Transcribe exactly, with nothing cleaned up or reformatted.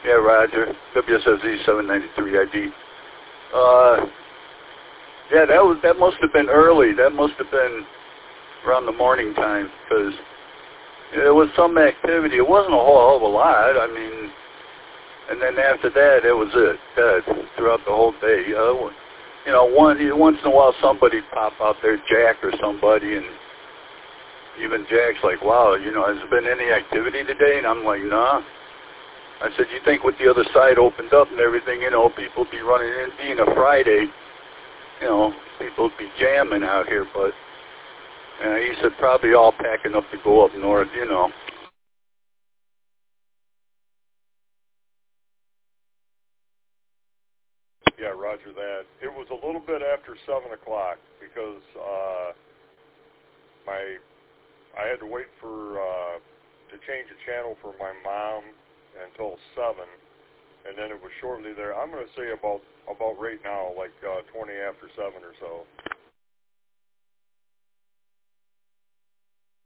Yeah, Roger. W S S Z seven ninety-three I D. Uh, yeah, that was that must have been early. That must have been around the morning time because there was some activity. It wasn't a whole hell of a lot. I mean, and then after that, it was it. Dead throughout the whole day. Uh, you know, one once in a while somebody pop out there, Jack or somebody, and even Jack's like, wow, you know, has there been any activity today? And I'm like, nah. I said, you think with the other side opened up and everything, you know, people be running in, being a Friday, you know, people be jamming out here, but uh, he said probably all packing up to go up north, you know. Yeah, roger that. It was a little bit after seven o'clock because uh, my I had to wait for uh, to change the channel for my mom until seven, and then it was shortly there. I'm going to say about about right now, like uh, twenty after seven or so.